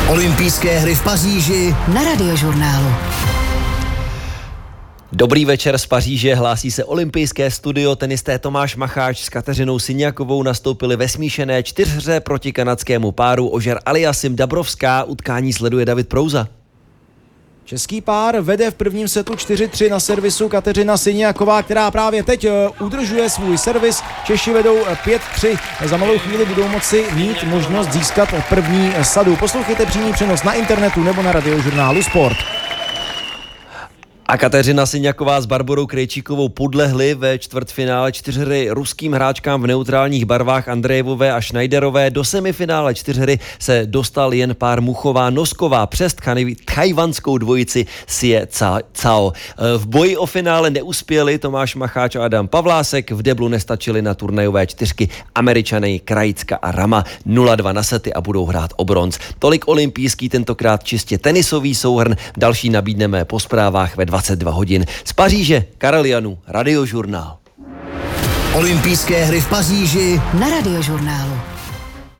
Olympijské hry v Paříži na Radiožurnálu. Dobrý večer z Paříže, hlásí se olympijské studio. Tenisté Tomáš Macháč s Kateřinou Syniakovou nastoupili ve smíšené čtyřhře proti kanadskému páru Ožeer Aliassime Dabrowská. Utkání sleduje David Prouza. Český pár vede v prvním setu 4-3 na servisu Kateřina Syniaková, která právě teď udržuje svůj servis. Češi vedou 5-3. Za malou chvíli budou moci mít možnost získat první sadu. Poslouchejte přímý přenos na internetu nebo na Radiožurnálu Sport. A Kateřina Syniaková s Barborou Krejčíkovou podlehly ve čtvrtfinále čtyřhry ruským hráčkám v neutrálních barvách Andrejevové a Schneiderové. Do semifinále čtyřhry se dostal jen pár Muchová-Nosková přes tchajwanskou dvojici Sie Cao. V boji o finále neuspěli Tomáš Macháč a Adam Pavlásek, v deblu nestačili na turnajové čtyřky Američané Krajicka a Rama 0-2 na sety a budou hrát o bronz. Tolik olympijský, tentokrát čistě tenisový souhrn. Další nabídneme po zprávách ve 22 hodin. Z Paříže Karel Janů, Radiožurnál. Olympijské hry v Paříži na Radiožurnálu.